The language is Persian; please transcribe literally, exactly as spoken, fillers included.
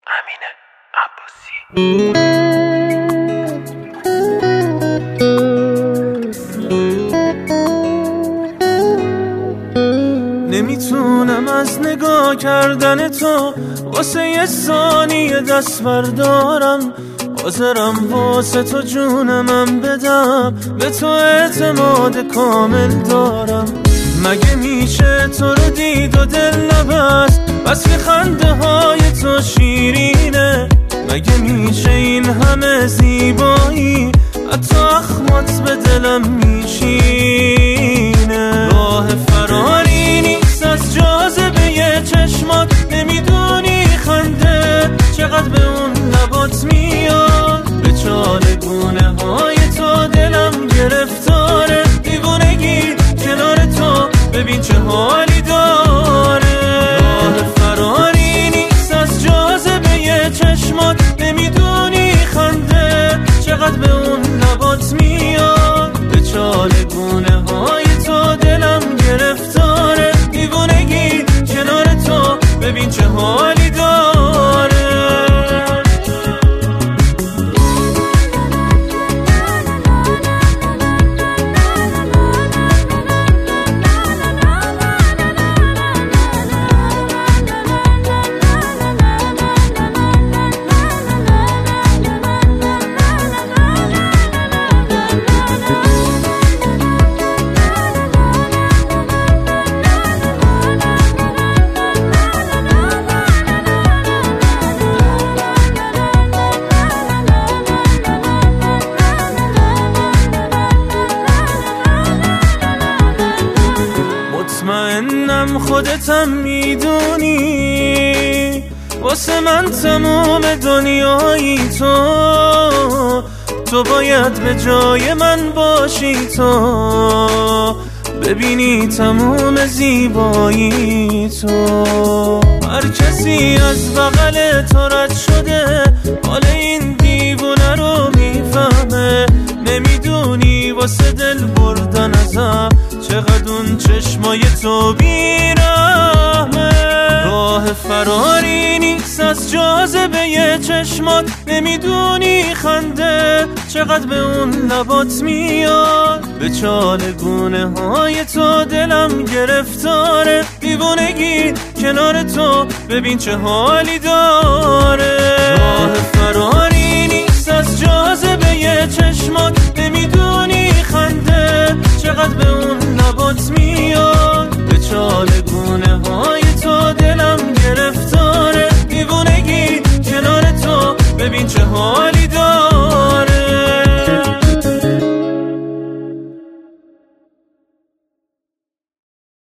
امین عباسی. نمیتونم از نگاه کردن تو واسه یه ثانیه دست بردارم، حاضرم واسه تو جونمم بدم، به تو اعتماد کامل دارم. مگه میشه تو رو دید و دل نبست، بس که خنده های تو شیرینه؟ مگه میشه این همه زیبایی حتی اخمات به دلم میشینه؟ راه فراری نیست از جاذبه یه چشمات، نمیدونی خنده چقدر به اون لبات میاد. به چالگونه های تو دلم گرفتاره، دیوونگی کنار تو ببین چه حالی داره. راه فراری نیست از جاذبه یه چشمات، نمیدونی خنده چقدر به اون لبات میاد. به چالگونه های تو دلم گرفتاره، دیوونگی کنار تو ببین چه حالی داره. مطمئنم خودتم میدونی واسه من تموم دنیایی تو، تو باید به جای من باشی، تو ببینی تموم زیبایی تو. هر کسی از بغل تو رد شده حال این دیوونه رو میفهمه، نمیدونی واسه دل بردن ازم چقدر اون چشمای تو بیرحمه. راه فراری نیست از جاذبه یه چشمات، نمیدونی خنده چقدر به اون لبات میاد. به چالگونه های تو دلم گرفتاره، دیوونگی کنار تو ببین چه حالی داره. راه فراری نیست از جاذبه یه چشمات، نمیدونی خنده چقدر به اون لبات میاد. به چالگونه های تو دلم گرفتاره، دیوونگی کنار تو ببین چه حالی